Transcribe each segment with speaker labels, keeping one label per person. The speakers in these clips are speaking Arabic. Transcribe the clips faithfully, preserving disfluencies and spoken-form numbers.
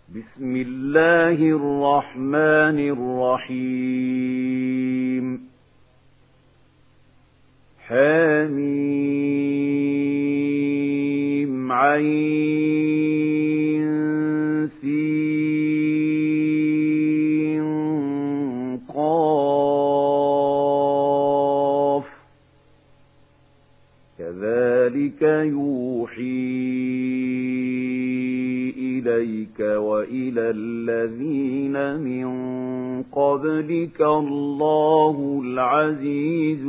Speaker 1: بسم الله الرحمن الرحيم حميم عين سين قاف كذلك يوحي إليك وإلى الذين من قبلك الله العزيز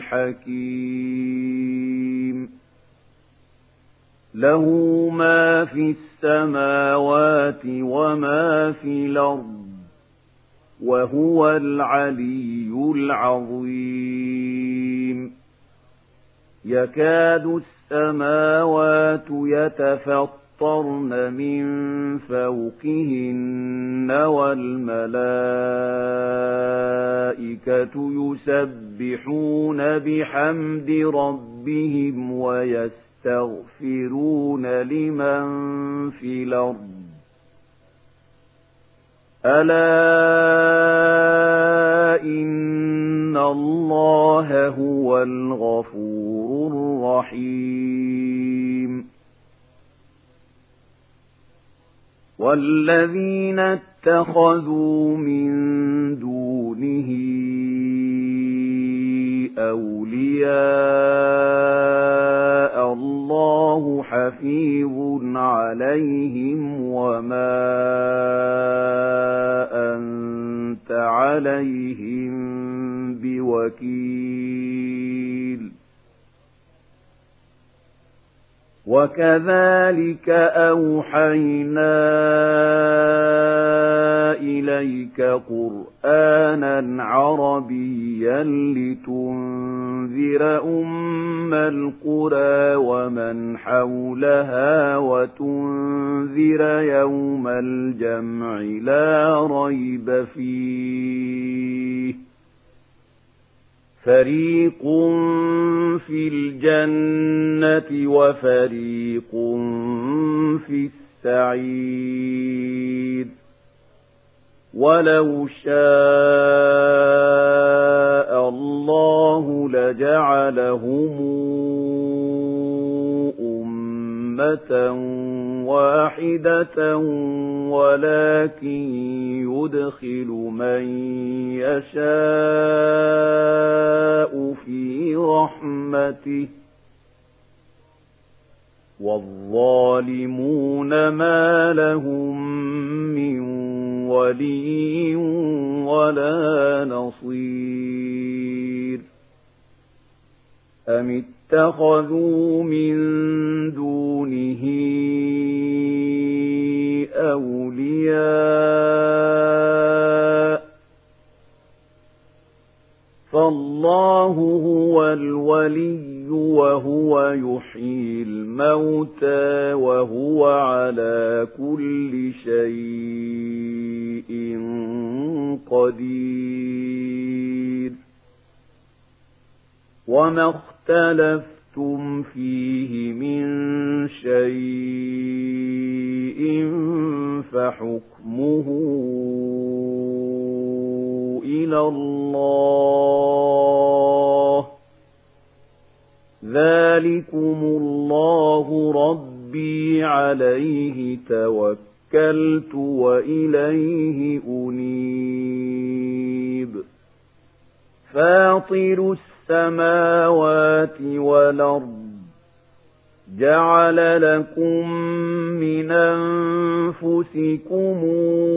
Speaker 1: الحكيم له ما في السماوات وما في الأرض وهو العلي العظيم يكاد السماوات يتفطرن من فوقهن والملائكة يسبحون بحمد ربهم ويستغفرون لمن في الأرض ألا إن الله هو الغفور الرحيم والذين اتخذوا من دونه أولياء الله حفيظ عليهم وما أنت عليهم بوكيل وكذلك أوحينا إليك قرآنا عربيا لتنذر أم القرى ومن حولها وتنذر يوم الجمع لا ريب فيه فريق في الجنة وفريق في السعير ولو شاء الله لجعلهم أمة واحدة ولكن يدخل من يشاء في رحمته والظالمون ما لهم من ولي ولا نصير أم اتخذوا من دونه أولياء فالله هو الولي وهو يحيي الموتى وهو على كل شيء قدير وما اختلفتم فيه من شيء فحكمه إلى الله ذلكم الله ربي عليه توكلت وإليه أنيب فاطر السماوات والأرض جعل لكم من أنفسكم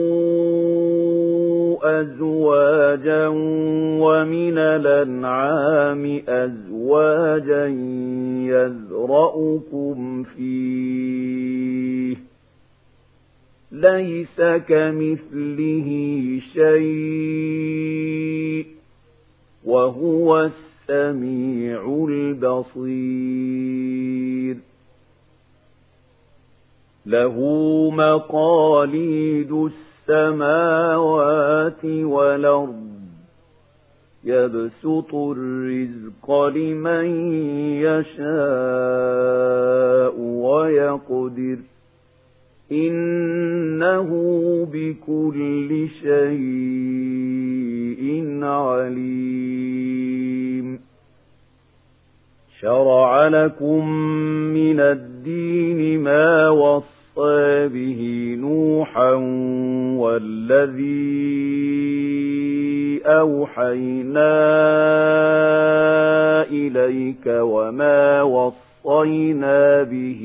Speaker 1: أزواجا ومن الأنعام أزواجا يذرأكم فيه ليس كمثله شيء وهو السميع البصير له مقاليد السماوات والأرض يبسط الرزق لمن يشاء ويقدر إنه بكل شيء عليم شرع لكم من الدين ما وصى به نوحا والذي أوحينا إليك وما وصينا به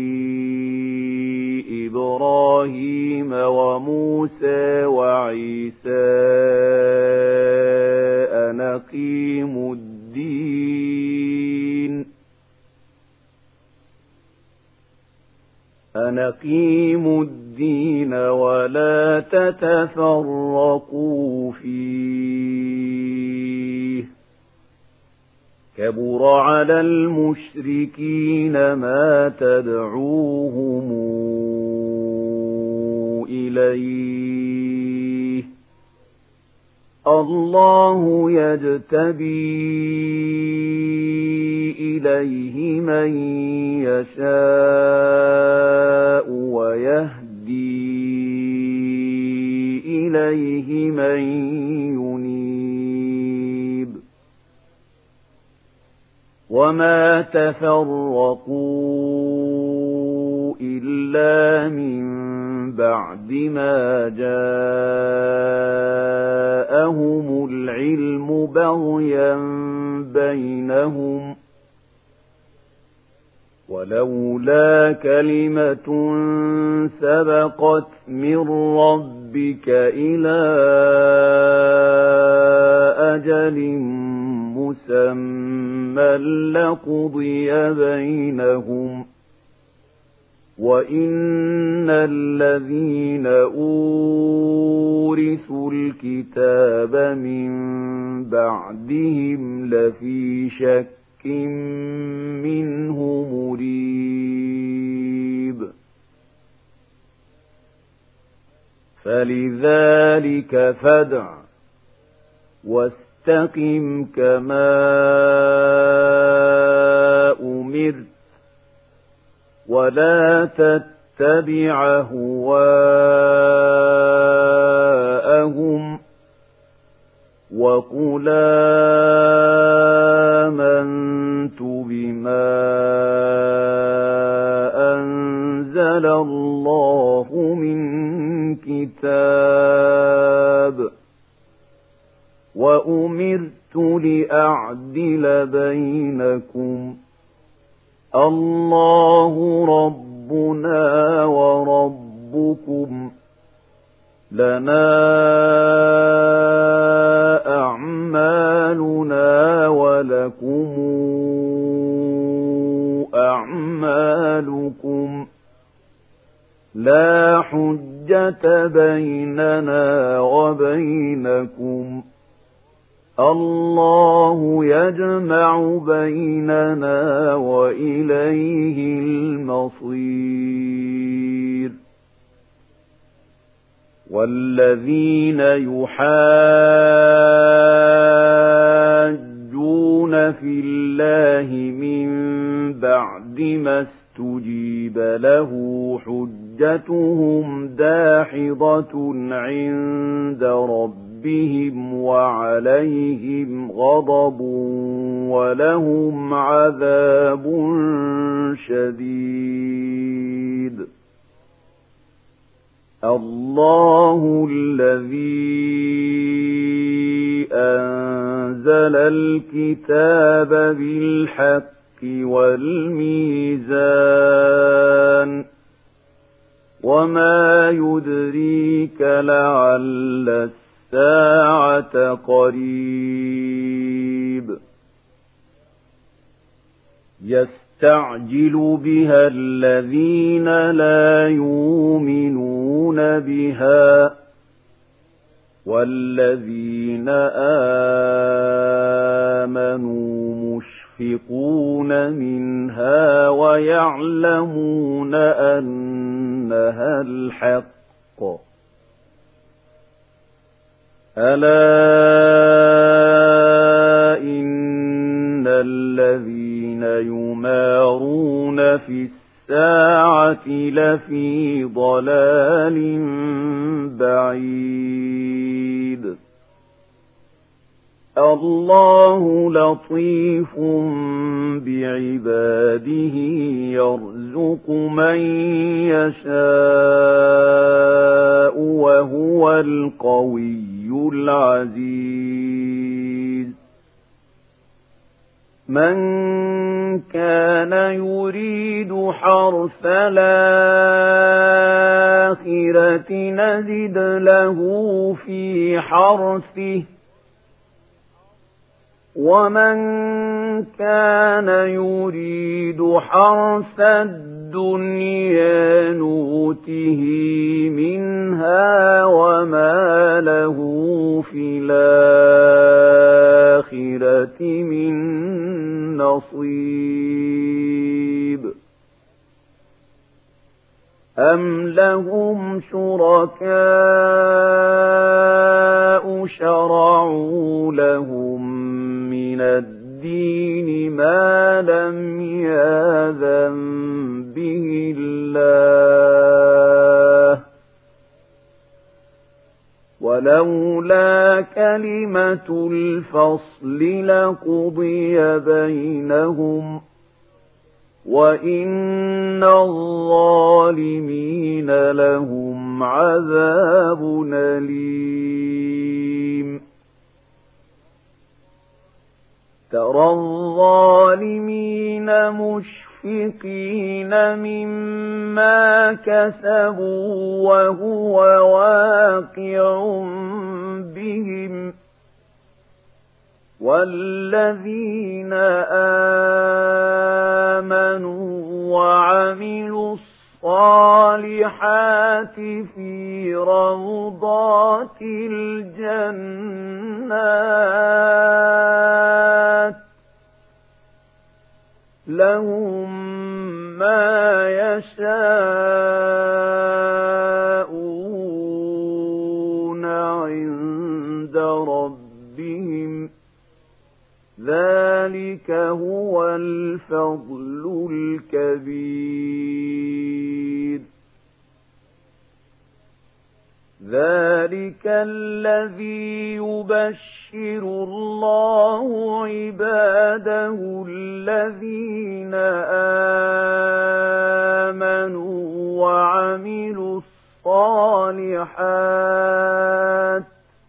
Speaker 1: إبراهيم وموسى وعيسى أن أقيموا الدين أن أقيموا الدين ولا تتفرقوا فيه كبر على المشركين ما تدعوهم إليه الله يجتبي إليه من يشاء ويهدي إليه من ينيب وما تفرقوا إلا من بعد ما جاءهم العلم بغيا بينهم ولولا كلمة سبقت من ربك إلى أجل مسمى لقضي بينهم وإن الذين أورثوا الكتاب من بعدهم لفي شك منه مريب فلذلك فادع واستقم كما أمرت ولا تتبع هواءهم وقل آمنت بما أنزل الله من كتاب وأمرت لأعدل بينكم الله ربنا وربكم لنا أعمالنا ولكم أعمالكم لا حجة بيننا وبينكم الله يجمع بيننا وإليه المصير والذين يحاجون في الله من بعد ما استجيب له حجتهم داحضة عند ربهم وعليهم غضب ولهم عذاب شديد الله الذي أنزل الكتاب بالحق والميزان وما يدريك لعل الساعة قريب يستعجل بها الذين لا يؤمنون بها والذين آمنوا مشفقون منها ويعلمون أنها الحق ألا إن الذين يمارون في الساعة لفي ضلال بعيد الله لطيف بعباده يرزق من يشاء وهو القوي العزيز من كان يريد حرث الآخرة نزد له في حرثه ومن كان يريد حرث الدنيا نؤته منها وما له في الآخرة من نصيب أم لهم شركاء شرعوا لهم من الدين ما لم يأذن به الله ولولا كلمة الفصل لقضي بينهم وإن الظالمين لهم عذاب أليم ترى الظالمين مشفقين مما كسبوا وهو واقع بهم والذين آمنوا وعملوا الصالحات في روضات الجنات لهم ما يشاءون عند ربهم ذلك هو الفضل الكبير ذلك الذي يبشر الله عباده الذين آمنوا وعملوا الصالحات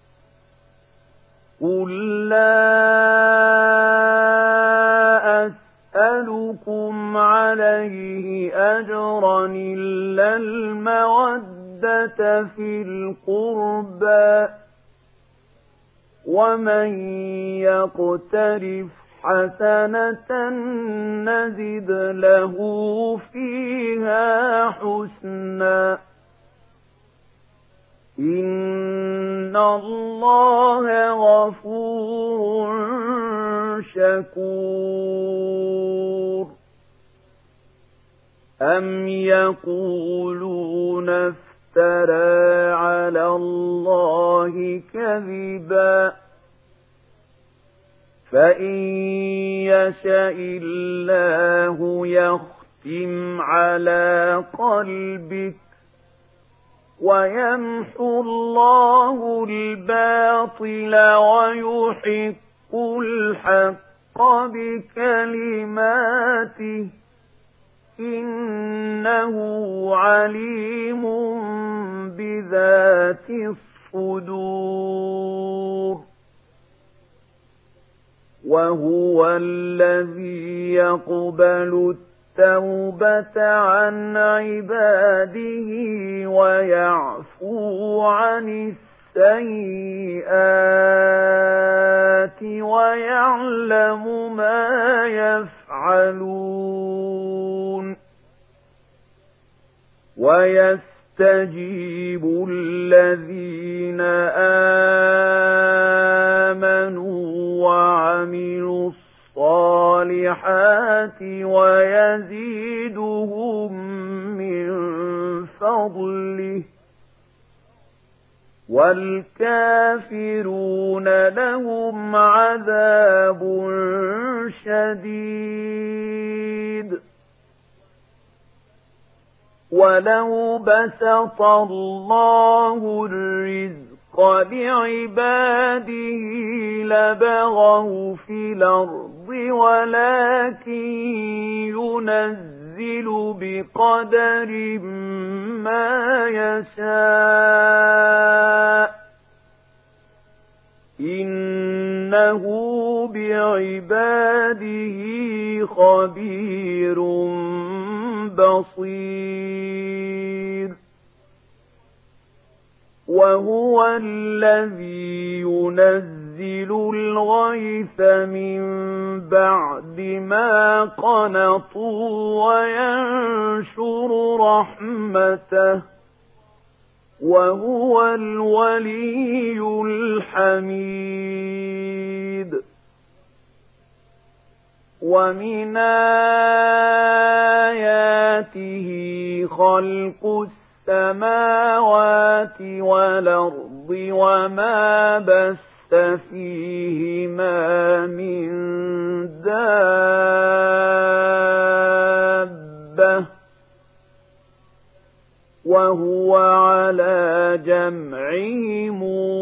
Speaker 1: قل لا أسألكم عليه أجرا إلا المودة في القربى ومن يقترف حسنة نزد له فيها حسنا إن الله غفور شكور أم يقولون افترى على الله كذبا فإن يشاء الله يختم على قلبك ويمحو الله الباطل ويحق الحق بكلماته إنه عليم بذات الصدور وهو الذي يقبل التوبة عن عباده ويعفو عن السيئات ويعلم ما يفعلون ويستجيب الذين آمنوا وعملوا الصالحات ويزيدهم من فضله والكافرون لهم عذاب شديد ولو بسط الله الرزق لعباده لبغوا في الأرض ولكن ينزل بقدر ما يشاء إنه بعباده خبير بصير وهو الذي ينزل الغيث من بعد ما قنطوا وينشر رحمته وهو الولي الحميد ومن آياته خلق السماوات والأرض وما بث فيهما من دابة وهو على جمعهم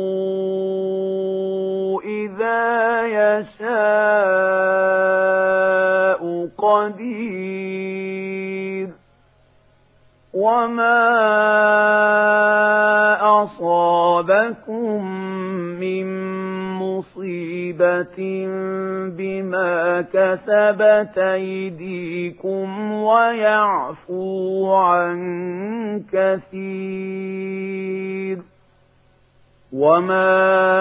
Speaker 1: إذا يشاء قدير وما أصابكم من مصيبة بما كسبت أيديكم ويعفو عن كثير وما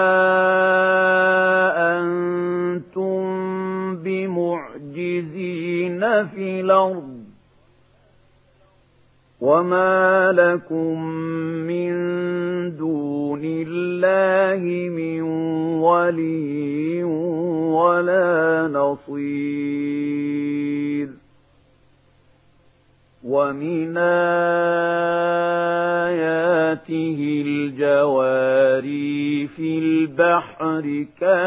Speaker 1: أنتم بمعجزين في الأرض وما لكم من دون الله من ولي ولا نصير ومن آياته الجواري في البحر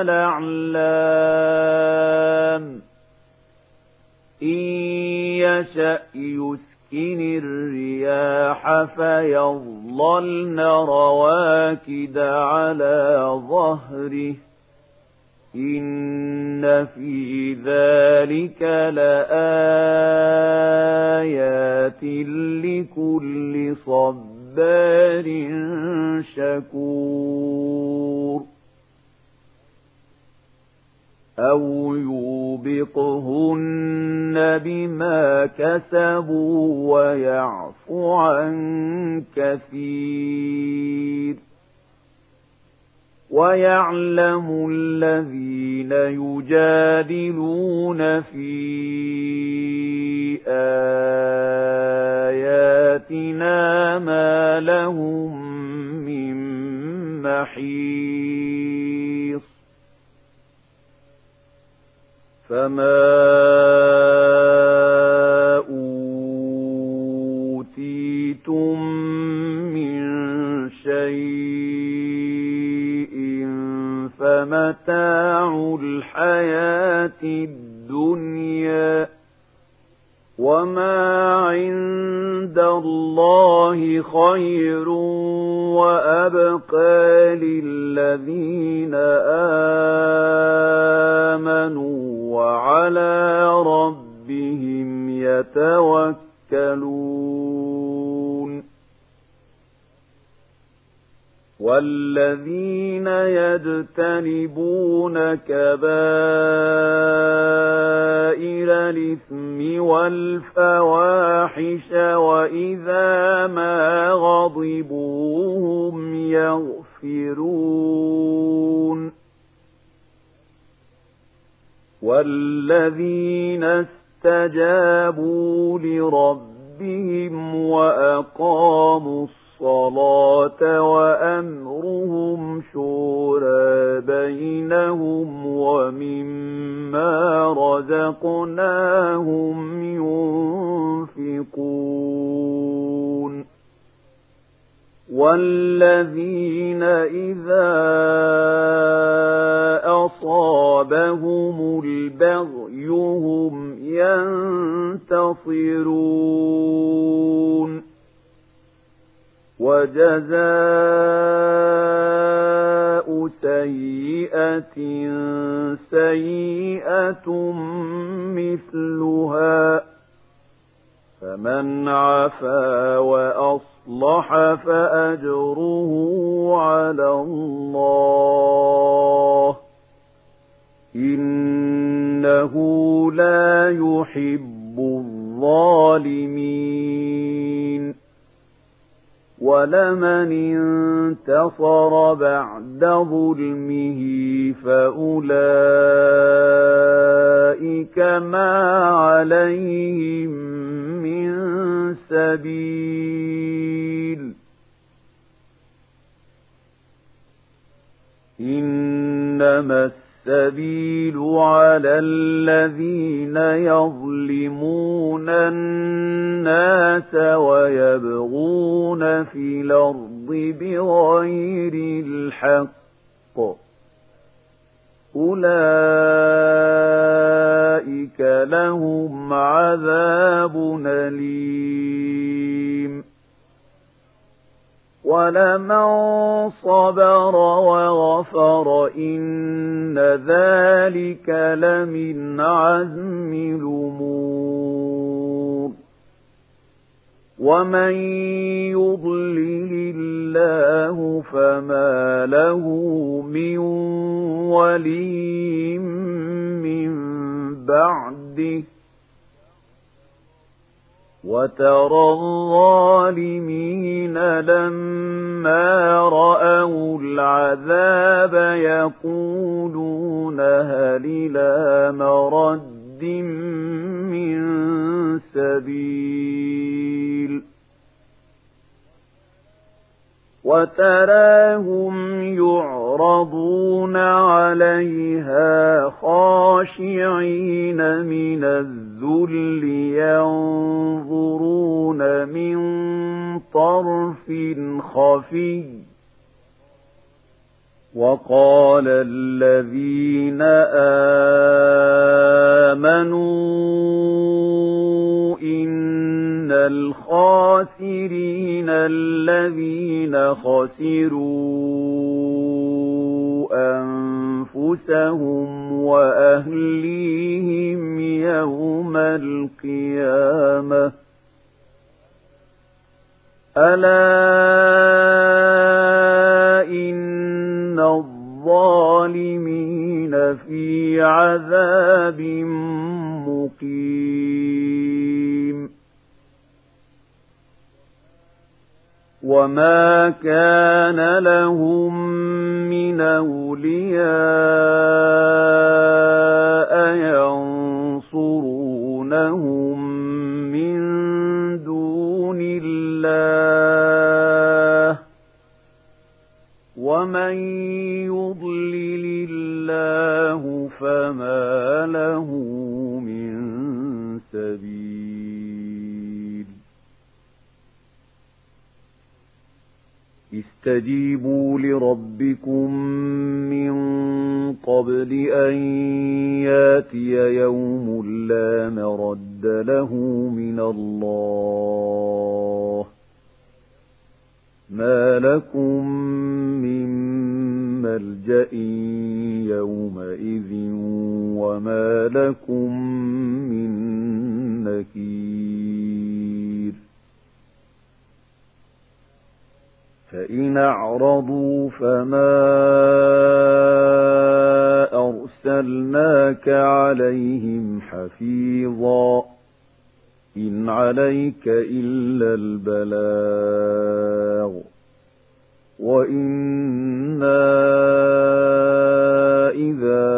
Speaker 1: كالأعلام إن يشأ يسكن الرياح فيظللن رواكد على ظهره إن في ذلك لآيات لكل صبار شكور أو يوبقهن بما كسبوا ويعفو عن كثير ويعلم الذين يجادلون في آياتنا ما لهم من محيص فما أوتيتم من شيء فمتاع الحياة الدنيا وما عند الله خير وأبقى للذين آمنوا وعلى ربهم يتوكلون والذين يجتنبون كبائر الإثم والفواحش وإذا ما غضبوا هم يغفرون والذين استجابوا لربهم وأقاموا الصلاة وأمرهم شورى بينهم ومما رزقناهم ينفقون والذين إذا أصابهم البغي هم ينتصرون وجزاء سيئة سيئة مثلها فمن عفا وأصلح فأجره على الله إنه لا يحب الظالمين ولمن انتصر بعد ظلمه فأولئك ما عليهم من سبيل إنما السبيل على الذين يظلمون الناس ويبغون في الأرض بغير الحق أولئك لهم عذاب أليم ولمن صبر وغفر إن ذلك لمن عزم الأمور ومن يضلل الله فما له من ولي من بعده وترى الظالمين لما رأوا العذاب يقولون هل إلى مرد من سبيل وتراهم يعرضون عليها خاشعين من الذل ينظرون من طرف خفي وقال الذين آمنوا إن الخاسرين الذين خسروا أنفسهم وأهليهم يوم القيامة ألا إن الظالمين في عذاب مقيم وما كان لهم من أولياء ينصرونهم من دون الله ومن يضلل الله فما له من سبيل استجيبوا لربكم من قبل أن ياتي يوم لا مرد له من الله ما لكم من ملجأ يومئذ وما لكم من نكير فإن أعرضوا فما أرسلناك عليهم حفيظا إن عليك إلا البلاغ وإنا إذا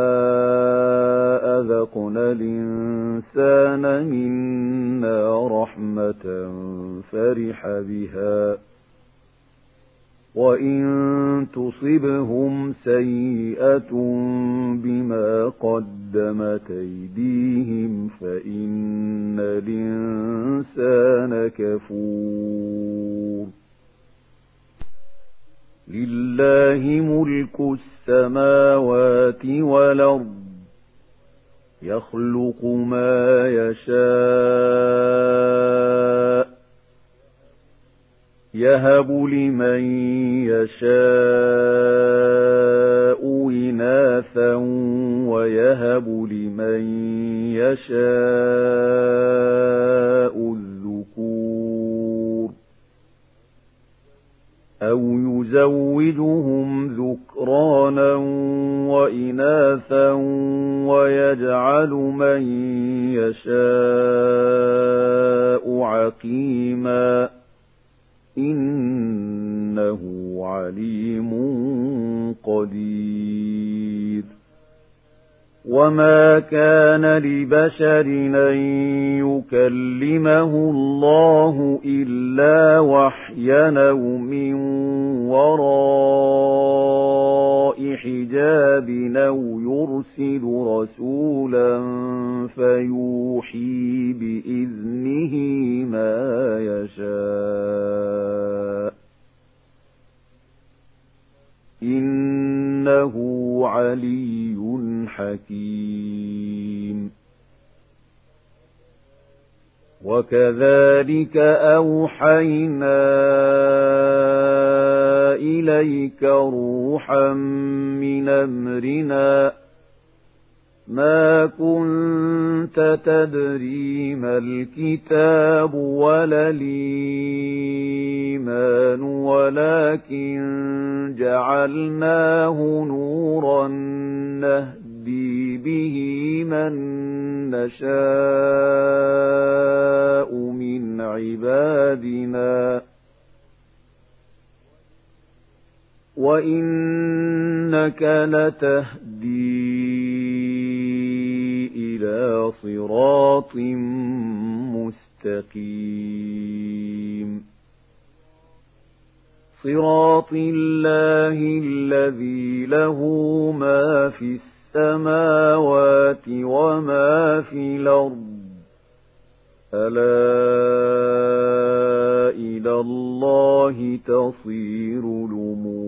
Speaker 1: أذقنا الإنسان منا رحمة فرح بها وإن تصبهم سيئة بما قدمت أيديهم فإن الإنسان كفور لله ملك السماوات والأرض يخلق ما يشاء يهب لمن يشاء إناثا ويهب لمن يشاء الذكور أو يزوجهم ذكرانا وإناثا ويجعل من يشاء عقيما إنه عليم قدير وما كان لبشر أن يكلمه الله إلا وحيا أو من وراء حجاب أو يرسل رسولا فيوحي بإذنه ما يشاء إنه علي حكيم وكذلك أوحينا إليك روحا من أمرنا ما كنت تدري ما الكتاب ولا الإيمان ولكن جعلناه نورا نهدي به من نشاء من عبادنا وإنك لتهدي إلى صراط مستقيم صراط الله الذي له ما في السماوات وما في الأرض ألا إلى الله تصير الأمور